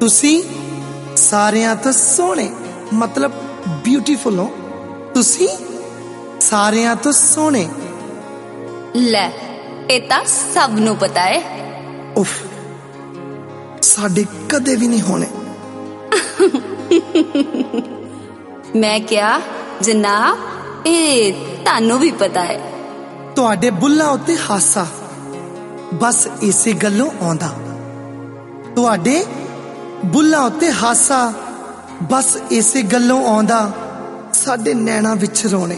ਤੁਸੀਂ ਸਾਰਿਆਂ ਤੋਂ ਸੋਹਣੇ मतलब ब्यूटीफुल हो। ਤੁਸੀਂ ਸਾਰਿਆਂ ਤੋਂ ਸੋਹਣੇ। ਲੈ ਇਹ ਤਾਂ ਸਭ ਨੂੰ ਪਤਾ ਹੈ। ਉਫ ਸਾਡੇ ਕਦੇ ਵੀ ਨਹੀਂ ਹੋਣੇ। ਮੈਂ ਕਿਹਾ ਜਨਾਬ ਇਹ ਤੁਹਾਨੂੰ ਵੀ ਪਤਾ ਹੈ। ਤੁਹਾਡੇ ਬੁੱਲਾਂ ਉੱਤੇ ਹਾਸਾ ਬਸ ਇਸੇ ਗੱਲੋਂ ਆਉਂਦਾ। ਤੁਹਾਡੇ ਬੁੱਲਾਂ ਉੱਤੇ ਹਾਸਾ ਬਸ ਇਸੇ ਗੱਲੋਂ ਆਉਂਦਾ। ਸਾਡੇ ਨੈਣਾ ਵਿੱਚ ਰੋਣੇ।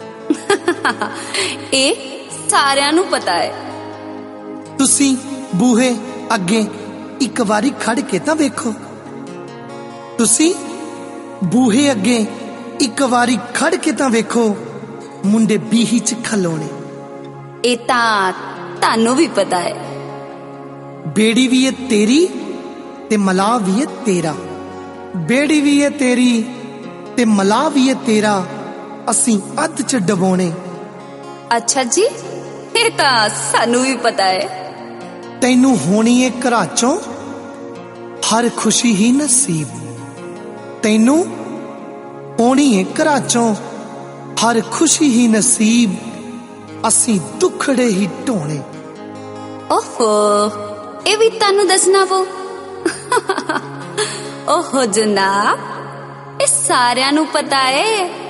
ਇਹ ਸਾਰਿਆਂ ਨੂੰ ਪਤਾ ਹੈ। ਤੁਸੀਂ ਬੂਹੇ ਅੱਗੇ ਇੱਕ ਵਾਰੀ ਖੜ ਕੇ ਤਾਂ ਵੇਖੋ। ਤੁਸੀਂ ਬੂਹੇ ਅੱਗੇ ਇੱਕ ਵਾਰੀ ਖੜ ਕੇ ਤਾਂ ਵੇਖੋ ਮੁੰਡੇ ਬੀਹੀ ਚ ਖਲੋਣੇ। ਇਹ ਤਾਂ ਤੁਹਾਨੂੰ ਵੀ ਪਤਾ ਹੈ। ਬੇੜੀ ਵੀ ਹੈ ਤੇਰੀ ਤੇ ਮਲਾਹ ਵੀ ਹੈ ਤੇਰਾ। ਬੇੜੀ ਵੀ ਹੈ ਤੇਰੀ ਤੇ ਮਲਾਹ ਵੀ ਹੈ ਤੇਰਾ। ਅਸੀਂ ਅੱਧ ਚ ਡਬੋਣੇ। ਅੱਛਾ ਜੀ ਇਹ ਤਾਂ ਸਾਨੂੰ ਵੀ ਪਤਾ ਹੈ। ਤੈਨੂੰ ਹੋਣੀ ਏ ਘਰਾਂ ਚੋਂ ਹਰ ਖੁਸ਼ੀ ਹੀ ਨਸੀਬ। ਤੈਨੂੰ ਹੋਣੀ ਏ ਘਰਾਂ ਚੋਂ ਹਰ ਖੁਸ਼ੀ ਹੀ ਨਸੀਬ। ਅਸੀਂ ਦੁੱਖੜੇ ਹੀ ਢੋਣੇ। ਓਹੋ ਇਹ ਵੀ ਤੁਹਾਨੂੰ ਦੱਸਣਾ ਪਊ। ਓਹੋ ਜਨਾਬ ਇਹ ਸਾਰਿਆਂ ਨੂੰ ਪਤਾ ਹੈ।